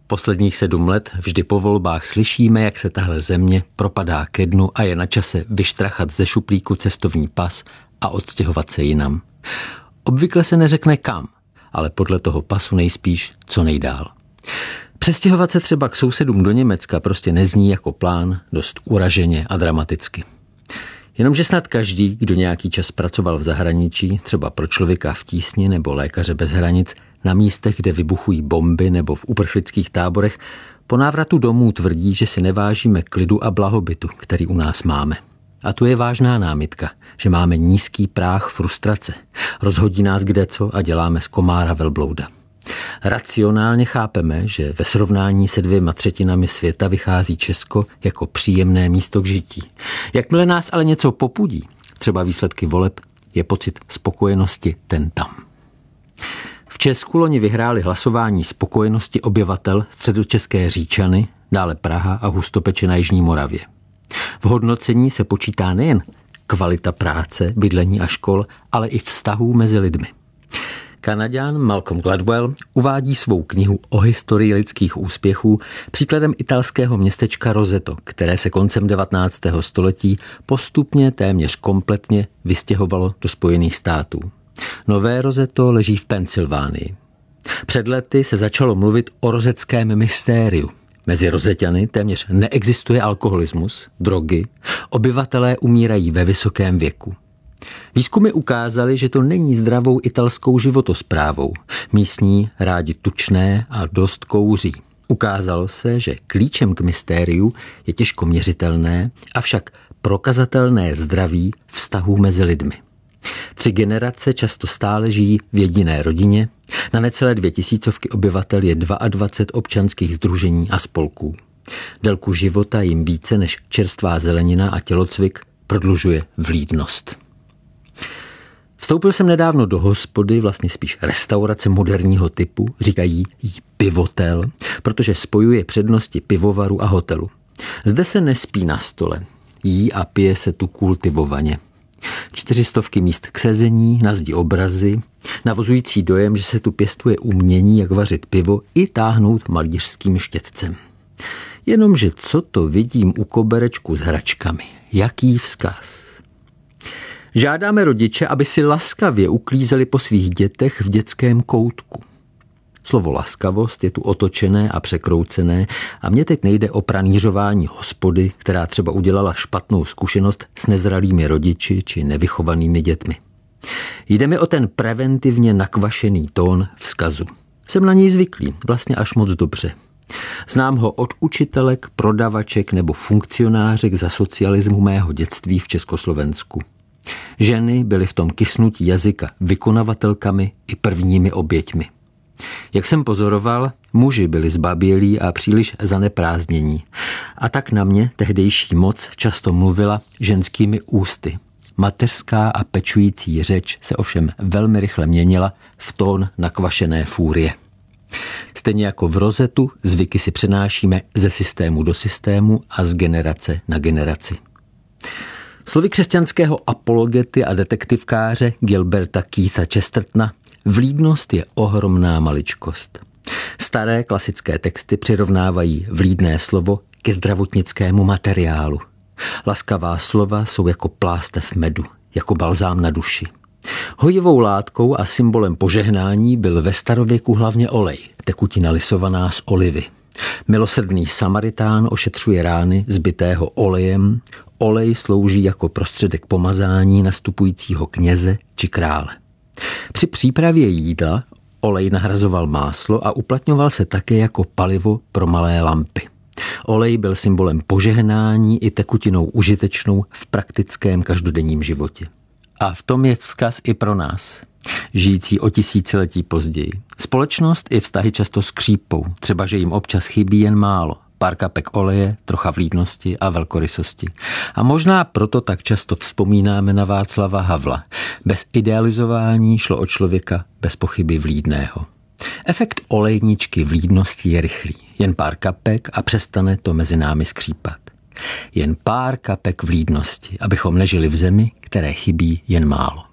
Posledních 7 let vždy po volbách slyšíme, jak se tahle země propadá ke dnu a je na čase vyštrachat ze šuplíku cestovní pas a odstěhovat se jinam. Obvykle se neřekne kam, ale podle toho pasu nejspíš co nejdál. Přestěhovat se třeba k sousedům do Německa prostě nezní jako plán, dost uraženě a dramaticky. Jenomže snad každý, kdo nějaký čas pracoval v zahraničí, třeba pro Člověka v tísni nebo Lékaře bez hranic, na místech, kde vybuchují bomby nebo v uprchlických táborech, po návratu domů tvrdí, že si nevážíme klidu a blahobytu, který u nás máme. A tu je vážná námitka, že máme nízký práh frustrace. Rozhodí nás kdeco a děláme z komára velblouda. Racionálně chápeme, že ve srovnání se 2/3 světa vychází Česko jako příjemné místo k žití. Jakmile nás ale něco popudí, třeba výsledky voleb, je pocit spokojenosti ten tam. V Česku loni vyhráli hlasování spokojenosti obyvatel středočeské Říčany, dále Praha a Hustopeče na Jižní Moravě. V hodnocení se počítá nejen kvalita práce, bydlení a škol, ale i vztahů mezi lidmi. Kanaďan Malcolm Gladwell uvádí svou knihu o historii lidských úspěchů příkladem italského městečka Roseto, které se koncem 19. století postupně téměř kompletně vystěhovalo do Spojených států. Nové Roseto leží v Pensylvánii. Před lety se začalo mluvit o rozeckém mystériu. Mezi Rozeťany téměř neexistuje alkoholismus, drogy, obyvatelé umírají ve vysokém věku. Výzkumy ukázaly, že to není zdravou italskou životosprávou. Místní rádi tučné a dost kouří. Ukázalo se, že klíčem k mystériu je těžko měřitelné, avšak prokazatelné zdraví vztahů mezi lidmi. 3 generace často stále žijí v jediné rodině, na necelé 2000 obyvatel je 22 občanských sdružení a spolků. Délku života jim více než čerstvá zelenina a tělocvik prodlužuje vlídnost. Vstoupil jsem nedávno do hospody, vlastně spíš restaurace moderního typu, říkají jí pivotel, protože spojuje přednosti pivovaru a hotelu. Zde se nespí na stole, jí a pije se tu kultivovaně. 400 míst k sezení, na zdi obrazy, navozující dojem, že se tu pěstuje umění, jak vařit pivo i táhnout malířským štětcem. Jenomže co to vidím u koberečku s hračkami? Jaký vzkaz? Žádáme rodiče, aby si laskavě uklízeli po svých dětech v dětském koutku. Slovo laskavost je tu otočené a překroucené a mně teď nejde o pranířování hospody, která třeba udělala špatnou zkušenost s nezralými rodiči či nevychovanými dětmi. Jde mi o ten preventivně nakvašený tón vzkazu. Jsem na něj zvyklý, vlastně až moc dobře. Znám ho od učitelek, prodavaček nebo funkcionářek za socialismu mého dětství v Československu. Ženy byly v tom kysnutí jazyka vykonavatelkami i prvními oběťmi. Jak jsem pozoroval, muži byli zbabělí a příliš zaneprázdnění. A tak na mě tehdejší moc často mluvila ženskými ústy. Mateřská a pečující řeč se ovšem velmi rychle měnila v tón nakvašené fúrie. Stejně jako v Rosetu, zvyky si přenášíme ze systému do systému a z generace na generaci. Slovy křesťanského apologety a detektivkáře Gilberta Keitha Chestertona, vlídnost je ohromná maličkost. Staré klasické texty přirovnávají vlídné slovo ke zdravotnickému materiálu. Laskavá slova jsou jako plástev medu, jako balzám na duši. Hojivou látkou a symbolem požehnání byl ve starověku hlavně olej, tekutina lisovaná z olivy. Milosrdný Samaritán ošetřuje rány zbitého olejem. Olej slouží jako prostředek pomazání nastupujícího kněze či krále. Při přípravě jídla olej nahrazoval máslo a uplatňoval se také jako palivo pro malé lampy. Olej byl symbolem požehnání i tekutinou užitečnou v praktickém každodenním životě. A v tom je vzkaz i pro nás, žijící o tisíciletí později. Společnost i vztahy často skřípou, třeba že jim občas chybí jen málo. Pár kapek oleje, trocha vlídnosti a velkorysosti. A možná proto tak často vzpomínáme na Václava Havla. Bez idealizování šlo o člověka bez pochyby vlídného. Efekt olejničky vlídnosti je rychlý. Jen pár kapek a přestane to mezi námi skřípat. Jen pár kapek vlídnosti, abychom nežili v zemi, které chybí jen málo.